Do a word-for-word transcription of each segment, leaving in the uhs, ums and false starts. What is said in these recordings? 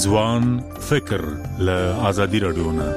ځوان فکر له ازادي رادیو نه.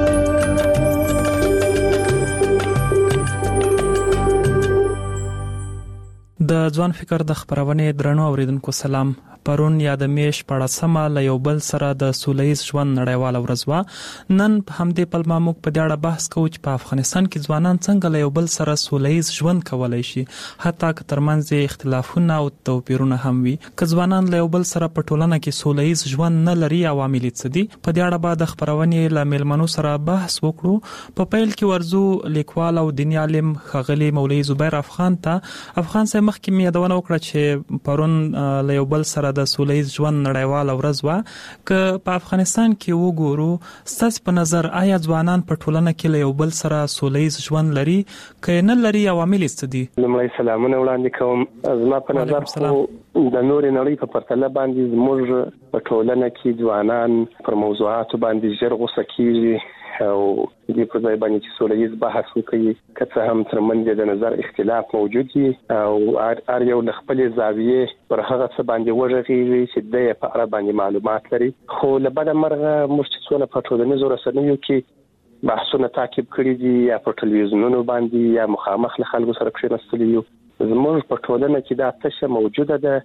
د ځوان فکر د خبرونې درنو اوریدونکو سلام. پرون یا د میش پړسمه له یو بل سره د سولهییز ژوند نړیواله ورځ وه. نن په همدې پلمه موږ په دې اړه بحث کوو چې په افغانستان کې ځوانان څنګه له یو بل سره سولهییز ژوند کولی شي، حتی که ترمنځ یې اختلافونه او توپیرونه هم وي. که ځوانان له یو بل سره په ټولنه کې سولهییز ژوند نه لري، عوامل یې څه دي؟ په دې اړه به د خبرونې له میلمنو سره بحث وکړو. په پیل کې ورځو لیکوال او دیني عالم ښاغلي مولوي زبیر افغان ته. افغان صاحب مخکې مې یادونه وکړه چې پرون له یو بل سره د سولهییز ژوند نړیواله ورځ وه. که په افغانستان کې وګورو، ستاسو په نظر آیا ځوانان په ټولنه کې له یو بل سره سولهییز ژوند لري؟ که نه لري، عوامل یې څه دي؟ لومړی سلامونه وړاندې کوم. زما په نظر خو د نورې نړۍ په پرتله باندې زموږ په ټولنه کې ځوانان پر موضوعاتو باندې ژر غوسه کېږي او دې په ځای باندې چې سولهییز بحث وکړي، که څه هم ترمنځ د نظر اختلاف موجود وي او هر یو له خپلې زاویې پر هغه څه باندې وغږېږي چې د یې په اړه باندې معلومات لري. خو له بده مرغه موږ چې څونه په ټولنیزو رسنیو کې بحثونه تعقیب کړي دي یا په ټلویزیونونو باندې یا مخامخ له خلکو سره کښېنستلي یو، زموږ په ټولنه کې دا تشه موجوده ده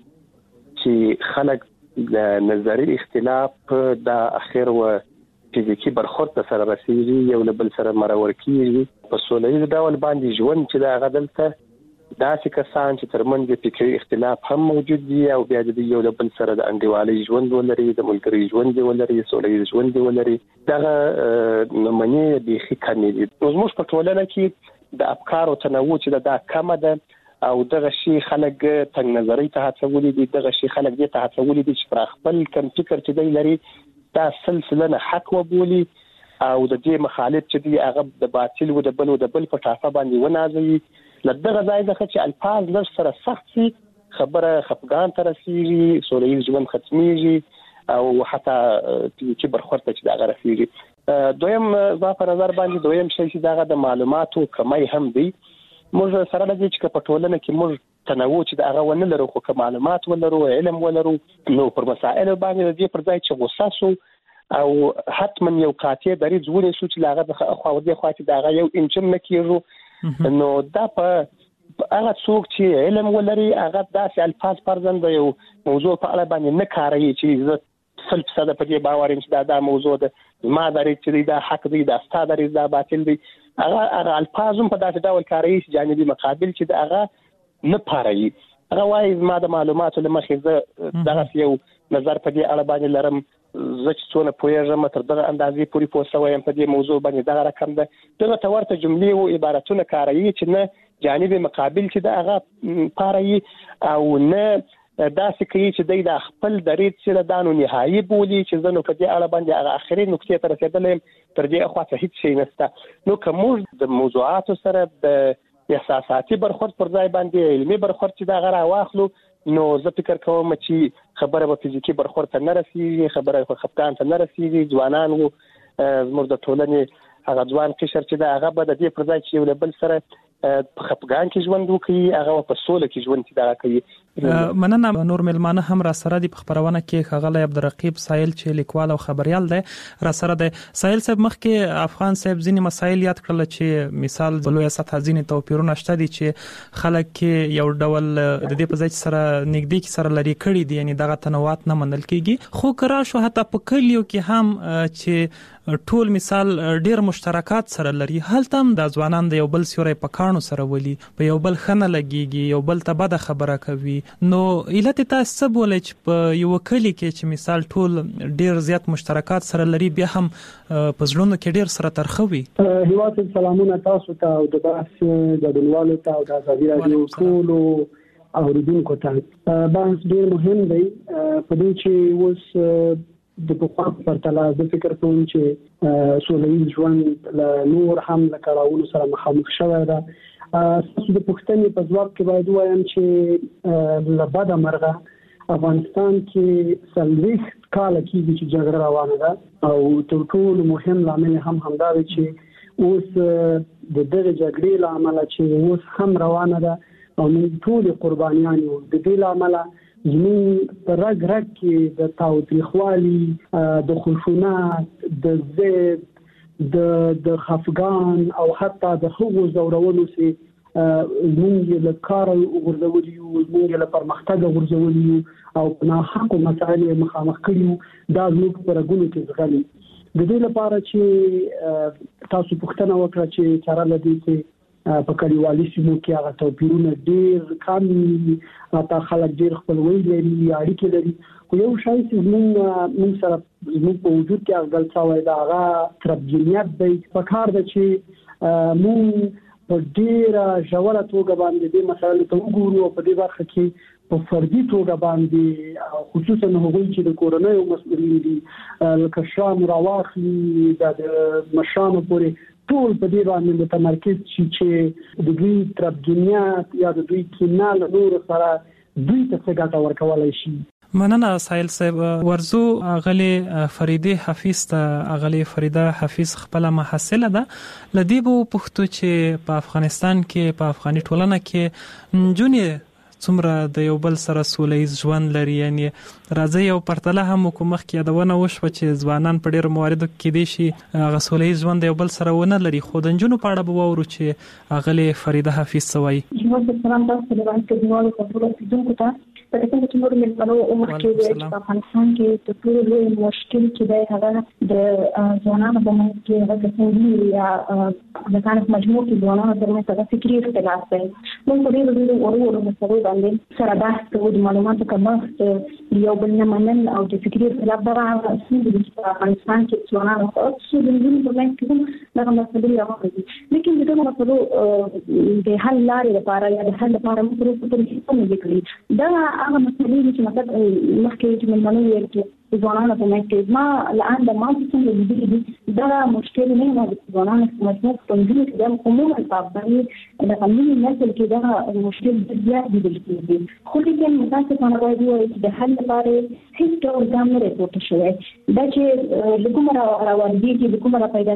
چې خلک د نظري اختلاف د اخر و فزیکی برخورد سره رسیږي، یو له بل سره مرور کیږي. په سولهییز ډول باندې ژوند چې دا غدلته داسې کسان چې ترمنځ فکري اختلاف هم موجود دي او بیا د یو له بل سره د انډیوالۍ ژوند ولري، د ملګري ژوند ولري، سولهییز ژوند ولري، دغه نمونې بیخي کمې دي. زموږ په ټولنه کې د افکارو تنوع چې دا کمه ده او دغه شی خلک تنګ نظرۍ ته هڅولي دي، دغه شی خلک دې ته هڅولي دي چې پر خپل کم فکر چې دی لري دا سلسله نه حق وبولي او د دې مخالف چې دی هغه د باطل و د بل و د بل په ټاپه باندې ونازوي. له دغه ځای څخه چې الفاظ لږ سره سخت شي، خبره خفګان ته رسېږي، سولهییز ژوند ختمېږي او حتی فزیکي برخورد ته چې دغه رسېږي. دویم زما په نظر باندې دویم شی چې دغه د معلوماتو کمی هم دی. موږ سره لږ چې په ټولنه کې موږ تنوع چې د هغه ونه لرو، خو که معلومات ولرو، علم ولرو، نو پر مسائلو باندې د دې پر ځای چې غوسه سو او حتما یو قاطع دریځ ونیسو چې هغه د خوا ودې خوا چې د هغه یو انچم نه کېږو، نو دا په هغه څوک چې علم ولري هغه داسې الفاظ فرضاً د یو موضوع په اړه باندې نه کاروي چې زه سل فیصده په دې باور یم چې دا دا موضوع ده، زما دریځ چې دا حق دی، دا ستا دریځ دا باطل دی. هغه هغه الفاظ هم په داسې ډول کاروي چې جانبي مقابل چې د هغه نه پاروي. هغه وایي زما د معلوماتو له مخې زه دغه یو نظر په دې اړه باندې لرم، زه چې څونه پوهېږم تر دغه اندازې پورې پوه شوی یم په دې موضوع باندې دغه رقم ده. دغه ته ورته جملې او عبارتونه کاروي چې نه جانب مقابل چې د هغه پاروي او نه داسې کوي چې دی د خپل دریځ چې دا نو نهایي بولي چې زه نو په دې اړه باندې هغه آخري نقطې ته رسېدلی یم، تر دې اخوا هیڅ شی نشته. نو که موږ د موضوعاتو سره د احساساتي برخورد پر ځای باندې علمي برخورد چې دا غره واخلو، نو زه فکر کوم چې خبره به فزیکي برخورد ته نه رسېږي، خبره به خفګان ته نه رسېږي. ځوانان وو زموږ د ټولنې هغه ځوان قشر چې دا هغه به د دې پر ځای چې یو له بل سره په خفګان کې ژوند وکړي، هغه په سوله کې ژوند چې دا کوي. مننه. نور ملمانه هم را سره دي په خبرونه کې. ښاغلی عبدالرقیب سایل چې لیکوال او خبریال دی را سره دی. سایل صاحب مخکې افغان صاحب ځینې مسایل یاد کړل چې مثال په لویه سطحه ځینې توپیرونه شته دي چې خلک کې یو ډول د دې په ځای سره نږدې کې سره لري کړي دي، یعنی دغه تنوعات نه منل کېږي. خو که راشو حتی په کلیو کې هم چې ټول مثال ډیر مشترکات سره لري، هلته هم د ځوانان د یو بل سیوری په کاڼو سره ولي، په یو بل ښه نه لګېږي، یو بل ته بده خبره کوي. نو علت یې تاسو څه بولئ چې په یوه کلي کې چې مثال ټول ډیر زیات مشترکات سره لري، بیا هم په زړونو کې ډیر سره ترخه وي؟ هیواد سلامونه تاسو ته او د بحث ګډونوالو ته او د ازادي راډیو ټولو اوریدونکو ته. بحث ډیر مهم دی په دې چې اوس د پخوا په پرتله زه فکر کوم چې سولهییز ژوند له نور هم له کړاوونو سره مخامخ شوی ده. ستاسو د پوښتنې په ځواب کې باید ووایم چې له بده مرغه افغانستان کې څلوېښت کاله کېږي چې جګړه روانه ده او تر ټولو مهم لامل هم همدا دی چې اوس د دغې جګړې له امله چې اوس هم روانه ده او موږ ټولې قربانیان یو، د دې له امله زموږ په رګ رګ کې د تاوتریخوالي د خشونت د ضد د د خفګان او حتی د هغو زورولو سي زموږ له کار ورزولي زموږ له پرمختګ ورزولي او نه حق مسائل مخامخ کړیو دا زموږ پر غونو کې ځغلي د دې لپاره چې تاسو پوښتنه وکړه چې چاره لدی چې په کلیوالي سیمو کې هغه توپیرونه ډېر کم دي تا خلک ډېر خپلوي لري اړیکې لري خو یو شی چې موږ موږ سره موږ په وجود کې هغه غلطه وای دا هغه تربیت دی په کار د چې موږ په ډېر ژوره توګه باندې د مسایلو ته وګورو او په دې برخه کې په فردي توګه باندې خصوصا هغوی چې د کورنۍ مسؤلین دي لکه شام راواخلي د مشرانو پورې ټول په دې باندې متمرکز شي چې د دوی تربیت یا د دوی کینه له نور سره دوی ته څه ګټه ورکولای شي. مننه سایل صاحب. ورزو اغلی فریده حفیظ ته اغلی فریده حفیظ خپل محصله ده لدی بو پښتو چې په افغانستان کې په افغاني ټولنه کې جونې څومره د یو بل سره سولهییز ژوند لري، یعنی راځي یو پرتله هم حکومت کې یادونه وشوه چې ځوانان په ډېر مواردو کې دي شي هغه سولهییز ژوند یو بل سره ونه لري، خو د نجونو په اړه به واورو چې اغلی فریده حفیظ څه وایي. سلام تاسو ته باندې کډوالو په ټول سیدونکو ته په دې کې نور ملمنو عمر کې وایي په افغانستان کې د ټول لوی مشکل چې دی هغه د ځوانانو په منځ کې هغه څنګه یا د کانس مجموع کې ځوانانو ترمنځ هغه فکري اختلاف دی. موږ په دې ډول ورو ورو مسلې باندې سره بحث کوو د معلوماتو کمښت یو بل نه منل او د فکري اختلاف دغه څه دي په افغانستان کې ځوانانو او څه د نجونو په منځ کې دغه مسلې راغلي دي. لیکن دغه مسلو د حل لارې لپاره یا د حل لپاره موږ پرې په دې څه نه کوي دا هغه مسلې چې مطلب مخکې چې من منو ویل کې ځوانانو په منځ کې ما لعند ما څنګه دي دي دا مشکل نه نه ځوانانو په منځ کې څنګه چې د عموما په د قانوني نسل کې دا مشکل زیات دي دي خو لیکن متاسفانه وايي چې د حل لپاره هیڅ ډول ګام نه راپورته شوی دا چې لکومه راوړي چې لکومه پیدا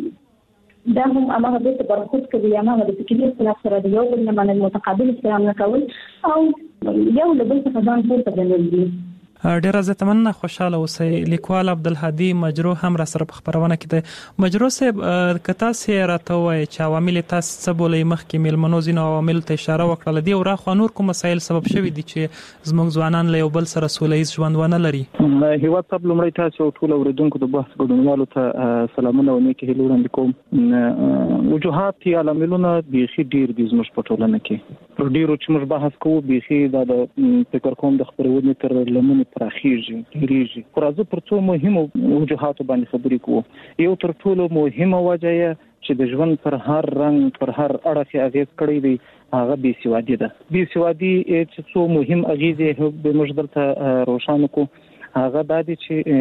کیږي دا هم امامه د برخص کوي امامه د فکري اختلاف سره د یو بل نه منل متقابل احترام نه کول او یو له بل څخه ځان پورته ګڼل دي. ډیر زه تمنه خوشاله اوسئ. لیکوال عبدالهادي مجروح هم را سره په خبرونه کې دی. مجروح صاحب کتا سي راته وای چې عوامل تاسو څه بولې مخکې ملمنو زینو عوامل ته اشاره وکړه دی او را خو نور کوم مسایل سبب شوي دي چې زموږ ځوانان له یو بل سره سولهییز ژوند ونه لري. هیواد صاحب لومړی تاسو ټول اوریدونکو د بحث ګډونوالو ته سلامونه او نیکې هیلې وړاندې کوم. وجوهات یا عواملونه بیخي ډیر دي زموږ په ټولنه کې پر ډیرو چې موږ بحث کوو بیخي د فکر کوم د خبرونې تر لمنې پراخیږي ډیریږي خو راځو پر څو مهمو وجوهاتو باندې خبرې کوو. یو تر ټولو مهمه وجه یې چې د ژوند پر هر رنګ پر هر اړخ اغیز کړی دی هغه بې سوادي ده. بې سوادي چې څو مهم اغیزې به موږ دلته روښانه کوو هغه دا دي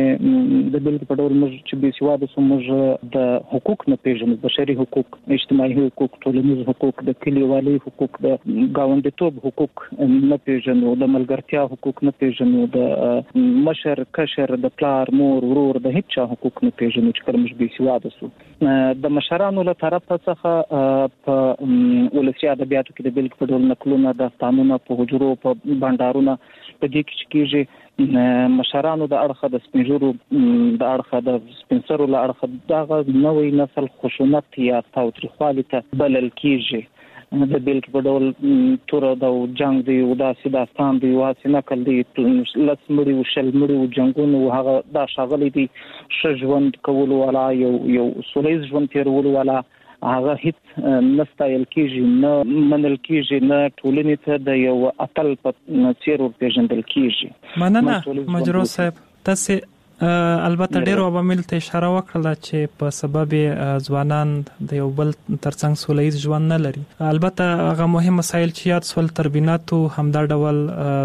چې د بل په ډول موږ چې بې سواده سو موږ د حقوق نه پیژنو، بشري حقوق، اجتماعي حقوق، ټولنیز حقوق، د کلیوالي حقوق، د ګاونډیتوب حقوق نه پیژنو، د ملګرتیا حقوق نه پیژنو، د مشر کشر د پلار مور ورور د هیڅ حقوق نه پیژنو چې کله موږ بې سواده سو. د مشرانو له طرف څخه په ولسي ادبیاتو کې د بل په ډول نقلونه داستانونه په حجرو په بندارونه په دې کې کېږي مشرانو د اړخه د سپینجورو د اړخه د سپینسرو له اړخه دغه نوې نسل خشونت یا تاوتریخوالي ته بلل کېږي. د بیل په ډول تور د جنگ دی او داسې داستان دی واسه نقل دی لس مړي او شل مړي او جنگونو هغه دا شاغلي دي ښه ژوند کول ولا یو یو سولهییز ژوند تیرول ولا هغه هیڅ نستایل کېږي نه منل کېږي نه ټولنې ته د یو اتل په څیر ورپېژندل کېږي. مننه مجروح صاحب. تاسو البته ډیرو عوامل ته اشاره وکړه چې په سبب ځوانان د یو بل ترڅنګ سولهییز ژوند نه لري. البته هغه مهم مسایل چې یاد سول تربیناتو همدا ډول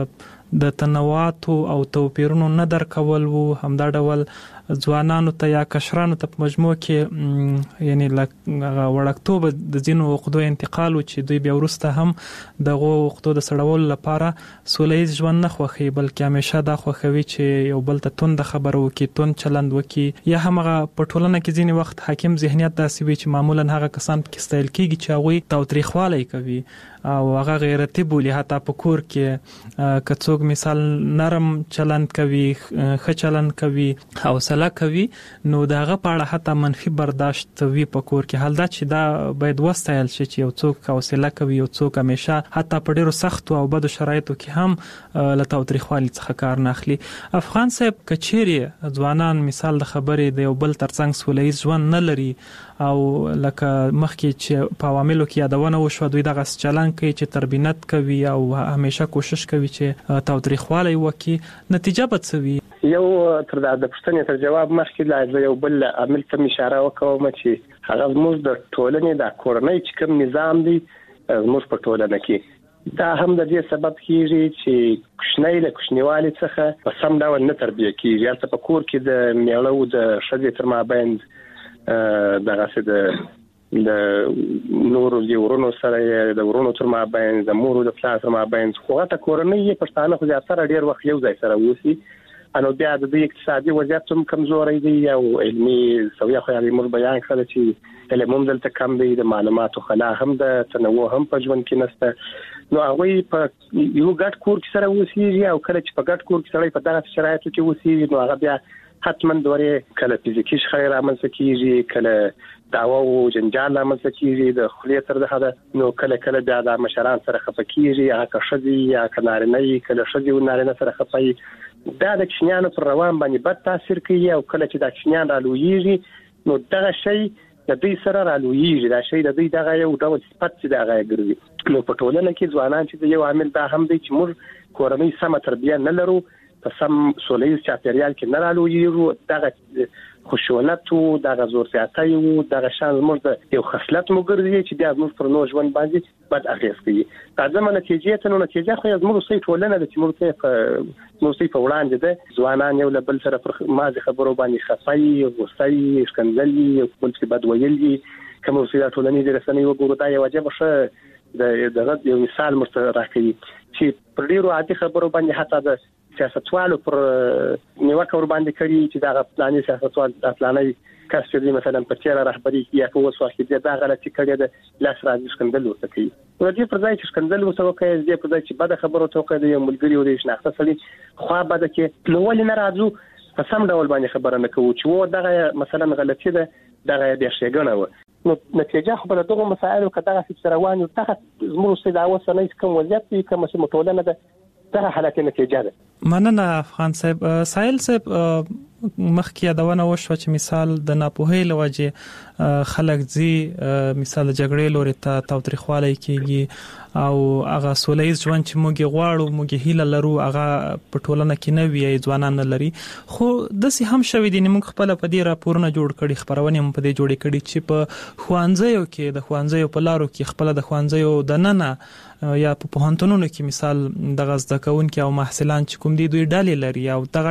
د تنوعات او توپیرونو نه درکول وو، همدا ډول ځوانانو ته یا کشرانو ته په مجموع کې یعنی وړکتوب د ځینو عقدو انتقال چې دوی بیا وروسته هم دغه عقدو د سړولو لپاره سولهییز ژوند نه خوښوي بلکې همیشه دا خوښوي چې یو بل ته توند خبرو وکړي، توند چلند وکړي، یا هم هغه په ټولنه کې ځینې وخت حاکم ذهنیت داسې وي چې معمولا هغه کسان پکې ستایل کېږي چې هغوی تاوتریخوالی کوي او هغه غیرتی بولی حتی په کور کې کڅوګ مثال نرم چلند کوي ښه چلند کوي حوصله کوي نو داغه پاړه حتی منفي برداشت وی په کور کې حال دا چې دا باید وستایل شي چې یو څوک حوصله کوي یو څوک همیشه حتی په ډیرو سخت او بد شرایطو کې هم له تاوتریخوالي څخه کار نه اخلي. افغان صاحب کچيري ځوانان مثال د خبرې د یو بل ترڅنګ سولهییز ژوند نه لري او لکه مخکې چې په عواملو کې یادونه وشو دوی دغه چلن کوي چې تربینت کوي او همیشه کوشش کوي چې تاوتریخوالي وکړي نتیجه به څه وي؟ یو تر دا د پښتنې تر جواب مخکې لا یو بل عامل ته اشاره وکوم چې هغه موږ د ټولنې د کورنۍ چې کوم نظام دی موږ په ټولنه کې دا هم د دې سبب کیږي چې کوچنی له کوچنیوالي څخه په سم ډول نه تربیه کیږي یا په کور کې د میړو د ښځې تر مابین دغه څه د د نورو د ورونو سره د ورونو تر مابین د مور د پلار تر مابین خو ته کورنۍ پښتانه خو زیاتره ډیر وخت یو ځای سره وسی انو بیا د دې اقتصادي وضعیت هم کمزوري دی او علمي سویا خو یې موږ بیان کړل چې علم هم دلته کم دی د معلوماتو خلا هم د تنوع هم په ژوند کې نشته نو هغه په یو ګډ کور کې سره وسی او کله چې په ګډ کور کې سره په دغه شرایطو کې وسی نو هغه بیا حتما دوره کله فزیکی شخړې رامنځته کیږي کله دعوا او جنجال رامنځته کیږي د خلیه تر دغه نو کله کله بیا د مشران سره خپکیږي یا که شدي یا کنارنه کله شدي او نارینه سره خپي دا د کشنیانو پر روان باندې بد تاثیر کوي او کله چې د کشنیان رالویږي نو دغه شی د دې سره رالویږي دا شی د دې دغه یو ډول صفت چې دغه ګرځي نو په ټولنه کې ځوانان چې یو عامل دا هم دی چې موږ کورنۍ سم تربیه نه لرو په سم سولهییز چاپیریال کې نه رالویږي دغه خشونت او دغه زور زیاتی او دغه شان موږ د یو خصلت مګرځي چې بیا موږ پر نو ژوند باندې بد اغیز کوي تازه نتیجې ته نو نتیجه خو موږ سې ټولنه د چې موږ ته موږ سې په وړاندې ده ځوانان یو بل سره پر مازه خبرو باندې خفای غوسې شکنځلي او بل څه بد ویلي کوم څه ټولنې د رسنۍ وګورو دا یو واجب شه د دغه یو مثال مرته راکړي چې پر ډیرو عادي خبرو باندې حتی د سیاستوالو پر نیوکه ور باندې کړي چې دا پلاني سیاستوال د پلاني کس چې مثلا په چیرې رهبری کې یا په وسو کې دا غلطي کړي د لاس راځي شکندل ورته کوي نو دې پر ځای چې شکندل وسو کوي دې پر ځای چې بده خبرو ته کوي د ملګری او د شناخته سړي خو بده کې نو ولې نه راځو په سم ډول باندې خبره نه کوو چې و دغه مثلا غلطي ده دغه د شیګنه و نو نتیجه خو به دغه مسایلو کداغه چې روان او ته زموږ سید اوسه نه کوم وضعیت کې کوم چې متولنه ده دا حالت نتیجه ده. مننه افغان صاحب. سایل صاحب مخکې یادونه وشوه چې مثال د ناپوهۍ لوجه خلک زی مثال جګړې لوري ته تاوتریخوالی کیږي او هغه سولهییز ژوند چې موږ غواړو موږ هیله لرو هغه په ټولنه کې نه وي ځوانان نه لري خو داسې هم شوي دي موږ خپل په دې راپورونه جوړ کړي خبرونه هم په دې جوړې کړي چې په خوانځیو کې د خوانځیو په لارو کې خپل د خوانځیو د ننه یا په پوهنتونونو کې مثال د زده کوونکو او محصلان چې کوم دي دوی ډلې لري او دغه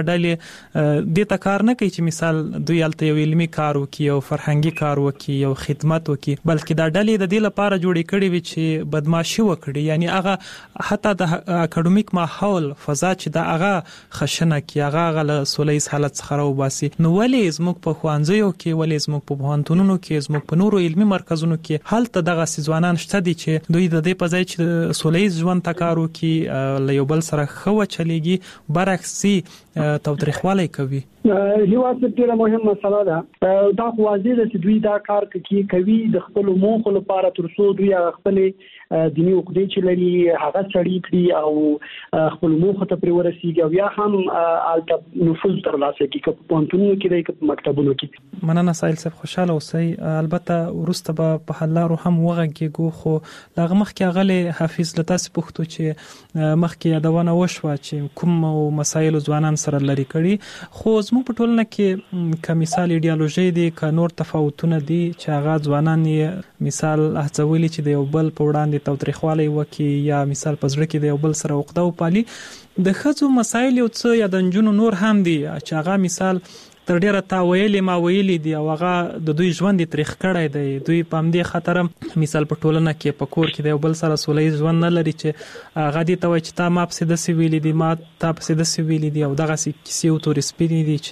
ډلې د کار نه کوي چې مثال دوی الته یو علمي کار وکي او فرهنګي کار وکي او خدمت وکي بلکې دا ډلې د دې لپاره جوړې کړي وي چې بدمعشي وکړي یعنی هغه حتی د اکیډمیک ماحول فضا چې دا هغه خشنه کی هغه غل سولهییز حالت څخه راوباسي نو ولې زموږ په خوانځیو کې ولې زموږ په پوهنتونونو کې زموږ په نورو علمي مرکزونو کې هلته دغه ځوانان شته دي چې دوی د دې په ځای چې سولهییز ژوند تکارو کې له یو بل سره خو چلیږي برعکس تاوتریخوالی کوي. هیواد ډیره مهمه مسله ده دا واضح ده چې دوی دا کار کوي کوي د خپل موخو لپاره تر څو دوی خپل دیني عقیدې چې لري هغه سړی کړي او خپل موخو ته پرې ورسیږي او یا هم الته نفوذ ترلاسه کوي په پوهنتونونو کې د په مکتبونو کې. مننه سایل صاحب خوشاله اوسئ. البته ورسته به په حلارو هم وغږیږو خو دغه مخکې غلې حافظ لتاس پوښتو چې مخکې یادونه وشوه چې کوم مسایل ځوانان سره لري کړي خو زموږ په ټولنه کې کوم مثال ایډیالوژي دي ک نور تفاوتونه دي چې هغه ځوانان یې مثال هڅولي چې د یو بل په وړاندې تاوتریخوالی وکي یا مثال پزړه کې د یو بل سره عقده او پالي د خځو مسایل یو څه یا د جنونو نور هم دي چې هغه مثال تر ډیره تا ویلې ما ویلې دی او هغه د دوی ژوند تاریخ کړی دی دوی په همدې خاطر مثال په ټولنه کې په کور کې د یو بل سره سولهییز ژوند نه لري چې هغه دې ته وایي چې تا ما پسې داسې ویلې دي ما تا پسې داسې ویلې دي او دغسې کیسې او تورې سپینې دي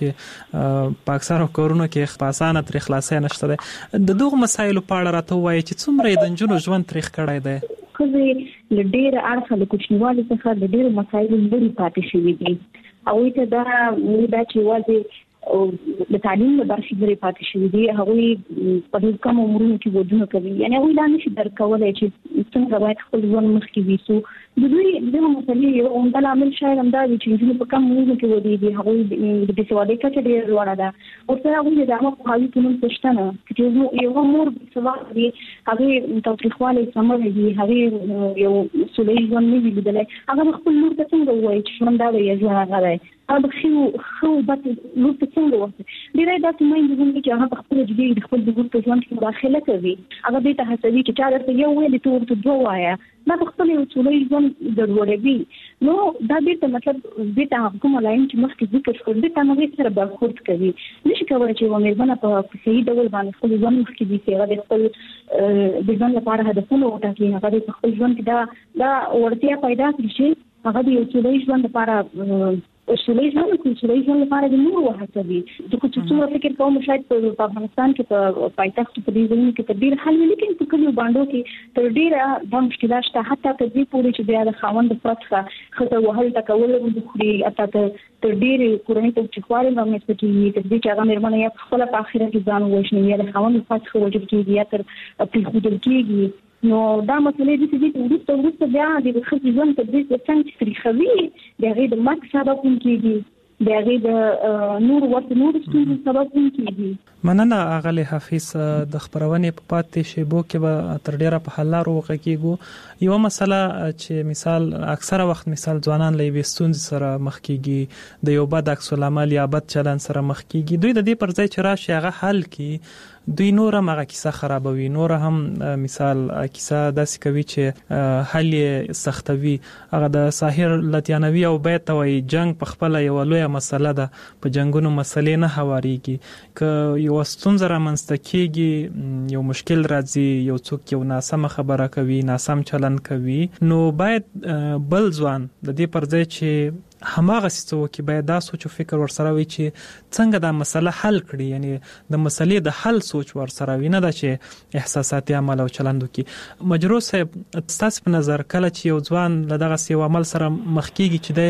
چې په اکثرو کورونو کې په اسانه ترې خلاصی نشته دی. د دغو مسایلو په اړه راته ووایي چې څومره یې د نجونو ژوند تاریخ کړی دی. خزي لډیر اړخ له کوچنیوالي څخه د ډیر مسایلو لري پاتې شوی دي او ته دا دا چې واځي او د تعلیم د برخې لري پاتې شوی دي هغه په دې کوم عمرونو کې ودونه کوي یعنی هغه لا نشي درکولای چې څنګه باید خپل ژوند مخکې ویسو د دوی د مسلې یو عمده عامل شاید هم دا چې موږ په کوم عمرونو کې ودی دي هغه د بېسوادۍ کچه ډېره لوړه ده او سره هغه د عامه پوهاوي کې نوم شته نه چې یو مور بېسواد دي هغه تاوتریخوالی سمول دي هغه یو سولې ژوند نه وي لیدلی هغه خپل لور ته څنګه ووایي چې ژوند دا دی ژوند هغه دی هغه خو خو بت لور ته څنګه وایي ډېری داسې میندې دي چې هغه په خپله جدي د خپل د لور په ژوند کې مداخله کوي هغه دې ته هڅوي چې چا درته یو ویلې ته ورته دوه وایه دا په خپل یو سولې ژوند ضروري نو دا دې ته مطلب دې ته کوم لاین چې مخکې ذکر شو دې ته نو سره برخورد کوي نشي کولای چې ومربنه په صحیح ډول باندې خپل ژوند مخکې دي چې هغه خپل د ژوند لپاره هدفونه وټاکي هغه د خپل ژوند کې دا دا ورتیا پیدا کړي چې هغه د یو سولې ژوند لپاره سولې ژوند کې سولې ژوند لپاره د نور وهڅوي د کوم څه فکر کوم شاید په افغانستان کې په پایتخت په دې ځای کې تدبیر حل لیکن په کلیو باندې کې تر ډیره د مشکلات شته حتی تر دې پورې چې بیا د خاوند پرڅخه خزه وهل تکول د خوري اته تر ډیره کورنۍ ته چې خواري باندې سپکې تر دې چې هغه مېرمنه یا خپل په اخر کې ځان وښني یا د خاوند پرڅخه وجب کېږي یا تر په خودل کېږي نو دا مسئله دي چې د وروسته وروسته بیا د خځې ژوند په دې څنګه چې تاریخوي د هغې د مرګ سبب هم کېږي د هغې د نور ورته نور ستونزو سبب هم کېږي مننه اغلی حفیظ د خبرونې په پاتې شیبو کې به تر ډیره په حل لارو وغږیږو یو مسله چې مثال اکثره وخت مثال ځوانان له یوې ستونزې سره مخ کېږي د یو بد عکس العمل یا بد چلند سره مخ کېږي دوی د دې پر ځای چې راشي هغه حل کړي دوی نور هم هغه کیسه خرابوي نور هم مثال کیسه داسې کوي چې حل یې سختوي هغه د ساحر لطیانوي او بیت وای جنگ په خپل یو لوی مسله ده په جنگونو مسلې نه هواريږي ک یو ستونزه رامنځته کیږي یو مشکل راځي یو څوک یو ناسمه خبره کوي ناسم چلند کوي نو باید بل ځوان د دې پر ځای چې هماغه څه وکي باید دا سوچ او فکر ورسره وي چې څنګه دا مسله حل کړي یعنی د مسلې د حل سوچ ورسره وي نه دا چې احساساتي عمل او چلند وکي مجرو صاحب تاسو په نظر کله چې یو ځوان له دغه سی عمل سره مخ کیږي چې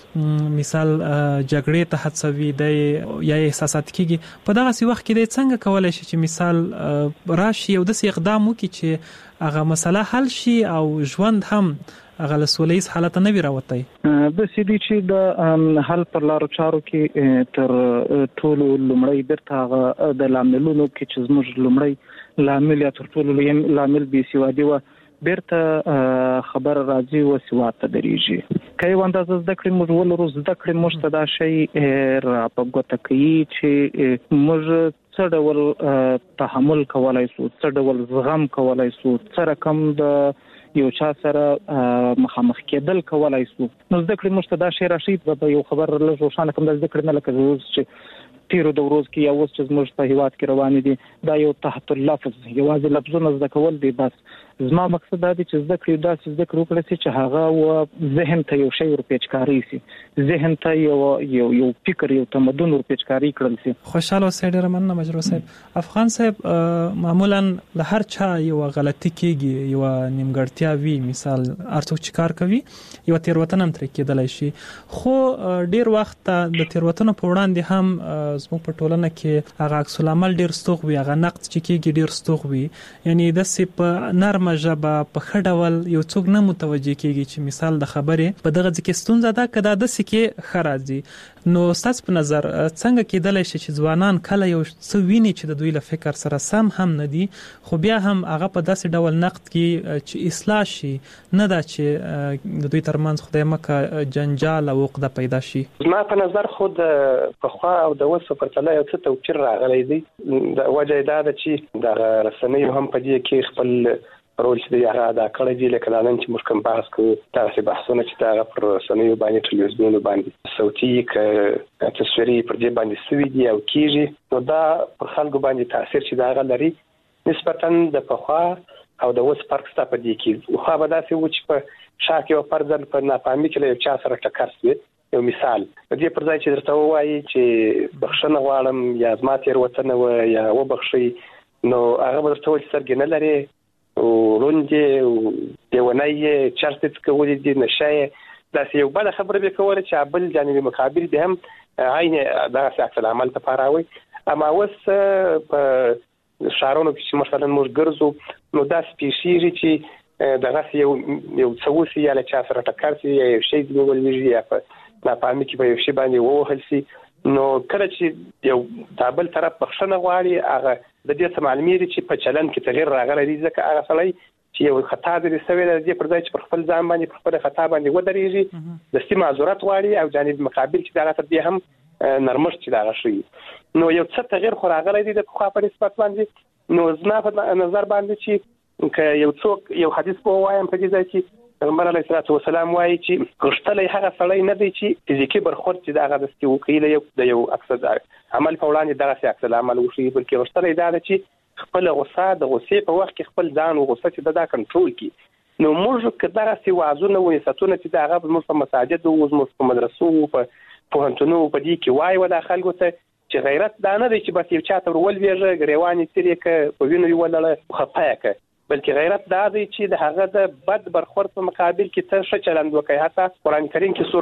د مثال جګړې ته هڅوي د یا احساسات کیږي په دغه سی وخت کې د څنګه کولای شي چې مثال راشي او د سی اقدام وکي چې هغه مسله حل شي او ژوند هم هغه له سولېز حالت نه وي راوتی د سیدي چې د حل پر لارو چارو کې تر ټولو لومړی برته هغه د لاملونو کې چې زموږ لومړی لامل یا تر ټولو لامل بېسوادي و بیرته خبر راځي او سواد ته درېږي کای وانده زده کړې موږ ولرو زده کړې موږ ته دا شی را په ګوته کوي چې موږ څه ډول تحمل کولای شو څه ډول زغم کولای شو څه رقم د یو چا سره مخامخ کېدل کولای شو نو زده کړې موږ ته دا شی راشي په یو خبر لږ روښانه کوم د زده کړې نه لکه چې تیرو د ورځ کې یا اوس چې زموږ په هیواد کې روان دي دا یو تحت اللفظ یوازې لفظونه زده کول دي بس زما مقصد دا دی چې زده کړې داسې زده کړې وکړي چې هغه و ذهن ته یو شی ورپېچکاري شي ذهن ته یو یو یو فکر یو تمدن ورپېچکاري کړل شي خوشاله اوسئ ډېر مننه مجرو صاحب افغان صاحب معمولا له هر چا یو غلطي کېږي یو نیمګړتیا وي مثال ارڅوک چې کار کوي یو تیروتنه هم ترې کېدلی شي خو ډېر وخت د تیروتنو په وړاندې هم زموږ په ټولنه کې هغه عکس العمل ډېر ستوغ وي هغه نقد چې کېږي ډېر ستوغ وي یعنی داسې په نرمه ژبه په ښه ډول یو څوک نه متوجه کېږي چې مثال د خبرې په دغه ځکه ستونزه ده که دا داسې کې ښه راځي نو ستاسو په نظر څنګه کېدلی شي چې ځوانان کله یو څه ویني چې د دوی له فکر سره سم هم نه دي خو بیا هم هغه په داسې ډول نقد کې چې اصلاح شي نه دا چې د دوی ترمنځ خدای مکه جنجال او عقده پیدا شي زما په نظر خود په خوا او د وسو پر تله یو څه توپیر راغلی دی د وجه دا ده چې د رسنیو هم په دې کې خپل رول چې دی هغه ادا کړی دی لکه نن چې موږ کوم بحث کوو تاسو بحثونه چې هغه پر رسنیو باندې ټلویزیونونو باندې صوتي ک تصویري پر دې باندې سوي دي او کیږي نو دا پر خلکو باندې تاثیر چې دا هغه لري نسبتا د پخوا او د اوس فرق شته په دې کې خو به داسې و چې په شاک یو پرځل په ناپامي کې یو چا سره ټکر شوی یو مثال په دې پر ځای چې درته وایي چې بخښنه غواړم یا زما تېروتنه وه یا وبخښئ نو هغه به درته وایي چې سترګې نه لرې او روندې او دیونه چرته کولې دي نشه دا یو بل خبره به کوله چې بل جانب مقابل به هم عین دا عکس العمل ته پاراوي اما اوس په شارونو کې مثلا موږ ګرځو نو دا سپیشیز چې دغه یو یو څوسي یا له چا سره ټکر شي یا شی دی ولوي یا په ناپامي کې به یو شی باندې ووهل شي نو کله چې یو تابل طرف بخښنه غواړي هغه د دې څه معلومیږي چې په چلن کې تغیر راغلی دی ځکه هغه سړی چې یو خطا دې سوي دی پر ځای چې پر خپل ځان باندې پر خپل خطا باندې ودرېږي د سیمه معذرت غواړي او جانب مقابل چې دغه تر دې هم نرمښت چې دغه شي نو یو څه تغیر خو راغلی دی د خو په نسبت باندې نو زما په نظر باندې چې که یو څوک یو حدیث په وایم په دې ځای چې پیغمبر علیه الصلاۃ والسلام وایي چې کښتلې هغه سړی نه دی چې فزیکی برخورد چې دغه د ستیو کېله یو د یو اکثر عمل په وړاندې دغه څه اکثر عمل وشي بلکې کښتلې دا ده چې خپل غوسه د غوسې په وخت کې خپل ځان او غوسه چې دا کنټرول کړي نو موږ کداغه سی وازونه وې ستونه چې دغه موږ په مساجد او موږ په مدرسو په پوهنتونو په دې کې وای ولا خلکو ته چې غیرت دا نه دی چې بس یو چاته ورول ویږي غریوانی تیرې ک په وینو ولله خپایکه بلکې غیرت دا دی چې د هغه د بد برخورد په مقابل کې ته ښه چلند وکړي حتی قرآن کریم کې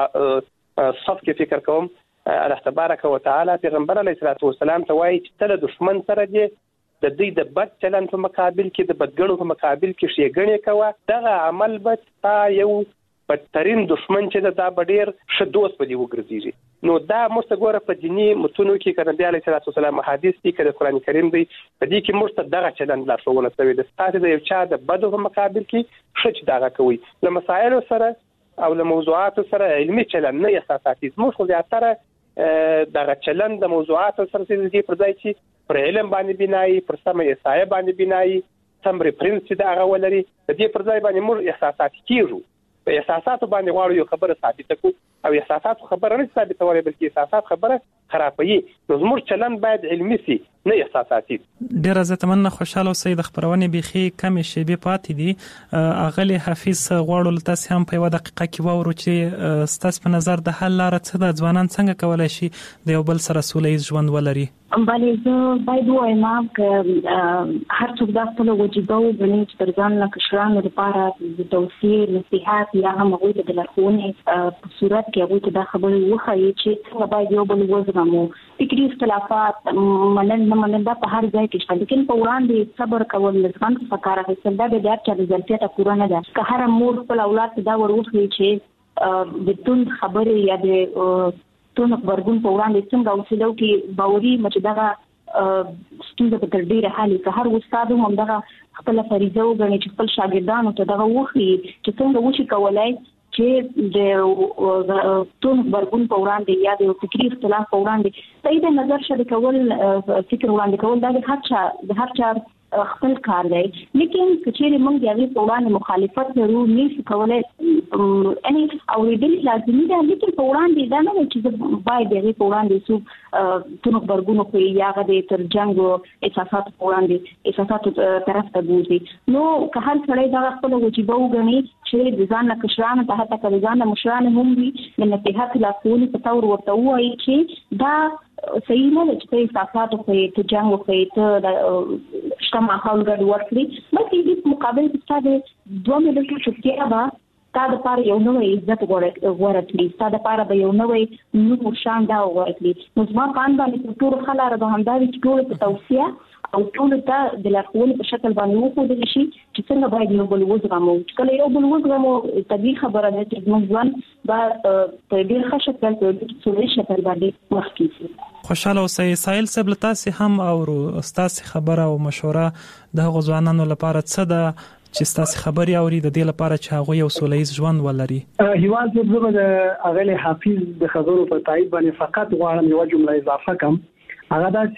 سورۃ الصف کې فکر کوم الله تبارک وتعالى پیغمبر علیه الصلاۃ والسلام ته وایي چې ته له دشمن سره دې د دې د بد چلند په مقابل کې د بدګنو په مقابل کې ښېګڼې کوه دغه عمل به تا یو بدترین دشمن چې دا ډېر ښه دوست به دې وګرځېږي نو دا موږ ته ګوره په دیني متونو کې که نبي علیه الصلاۃ والسلام احادیث دي که د قرآن کریم دی په دې کې موږ ته دغه چلند لارښوونه شوې ده ستاسې د یو چا د بدو په مقابل کې ښه چې دغه کوئ له مسایلو سره او له موضوعاتو سره علمي چلند نه احساساتي زموږ خو زیاتره دغه چلند د موضوعاتو سره چې پر ځای چې پر علم باندې بنایي پر سمه احصایه باندې بنایي سم ریفرنس چې دغه ولري د دې پر ځای باندې موږ احساساتي کېږو په احساساتو باندې غواړو یو خبره ثابته کو او احساسات خبره نه ثابتوي بلکې احساسات خبره خرابوي نو زموږ چلند باید علمي سي نه احساساتي ډیر زه تمنه خوشاله اوسئ د خبرونه بيخي کم شیبه پاتې دي اغلی حافظ غواړو لته هم په یو دقیقه کې وورو چې ستاسو په نظر د حل لار څه د ځوانان څنګه کولای شي د یو بل سره سولهییز ژوند ولري بلې زه باید وایم چې هر څوک د خپل وجیبه وګڼي چې تر ځان نه کشرانو لپاره د توصیې نصيحت یا هم هغوی ته د لارښوونې په صورت کې هغوی ته دا خبرې وښایي چې څنګه باید یو بل وزغمو فکري اختلافات منل نه منل دا په هر ځای کې شته لیکن په وړاندې صبر کول زغم څخه کار اخیستل دا د هر چا د ظرفیته پوره نه ده که هره مور خپل اولاد ته دا ور وښيي چې د توند خبرې یا د تون خبرګون په وړاندې څنګه اوسېدو کې باوري مچ دغه ستونزه په تر ډیره حالي که هر استاد هم دغه خپل فریضه وګڼي چې خپل شاګردانو ته دغه وښيي چې څنګه وشي کولای چې د تون خبرګون په وړاندې یا د فکري اختلاف په وړاندې صحیح د نظر شریک کول فکر وړاندې کول دا د هر چا د هر چا خپل کار دی لیکن کچېرې موږ د هغې په وړاندې مخالفت لرو نشو کولی یعنې اورېدل لازمي ده لیکن په وړاندې دا نه دی چې زه باید د هغې په وړاندې څوک تون غبرګون وښیي یا هغه د تر جنګ احساساتو په وړاندې احساساتو طرف ته بوځي نو که هر سړی دغه خپله وجیبه وګڼي چې د ځان نه کشرانو ته حتی که د ځان نه مشرانو هم وي د نصیحت لارښوونې په طور ورته ووایي چې دا صحیح نه ده چې ته احساسات وښیې ته جنګ وښیې ته د شته ماحول ګډ ورکړي بلکې دې مقابل کې ستا د دوه ملتو چوپتیا به ستا دپاره یو نوی عزت غوره کړي ستا دپاره به یو نوی نوم شان دا غوره کړي نو زما په اند باندې تر ټولو ښه لاره به همدا وي چې ټولو په توصیه او ټولو ته د لارښوونې په شکل باندې وښودل شي چې څنګه باید یو بل وزغمو چې کله یو بل وزغمو طبیعي خبره ده چې زموږ ژوند به په ډېر ښه شکل په ډېر سوله شکل باندې مخکې شي خوشاله اوسئ سایل صاحب له تاسې هم اورو ستاسې خبره او مشوره د هغو ځوانانو لپاره څه ده چې ستاسې خبرې اوري د دې لپاره چې هغوی یو سوله ییز ژوند ولري هیواد صاحب زه به د اغلی حافظ د خبرو په تایید باندې فقط غواړم یوه جمله اضافه کړم هغه دا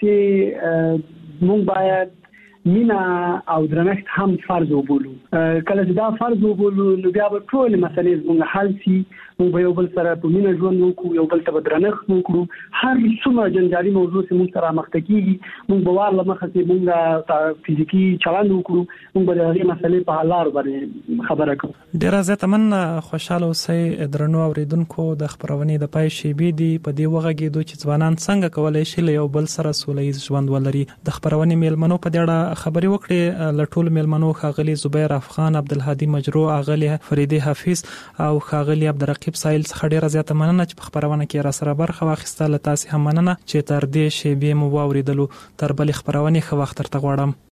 چې موږ باید مینا او درنښت هم فرض وبولو کله چې دا فرض وبولو نو بیا به ټول مسلې زموږ حل شي موږ به یو بل سره په مینا ژوند وکړو یو بل ته به درنښت وکړو هر څومره جنجالي موضوع چې موږ سره مخ ته کېږي موږ به وار له مخه چې موږ فزیکي چلند وکړو موږ به د هغې مسلې په حل لارو باندې خبره کوو ډېره زیاته مننه خوشحاله اوسئ درنو اورېدونکو د خپرونې د پای شیبې دي په دې وغږېدو چې ځوانان څنګه کولی شي له یو بل سره سوله ییز ژوند ولري د خپرونې میلمنو په دې اړه خبري وکړې لټول ملمنو خاغلی زبیر افغان عبدالهادي مجرو اغلی فریدي حفیظ او خاغلی عبدالرقیب سایل څخه ډیره زیاته مننه چې په خبرونه کې را سره برخه واخیسته. له تاسو هم مننه چې تر دې شی به مو واوریدلو. تر بل خبرونه خو وخت ترته غواړم.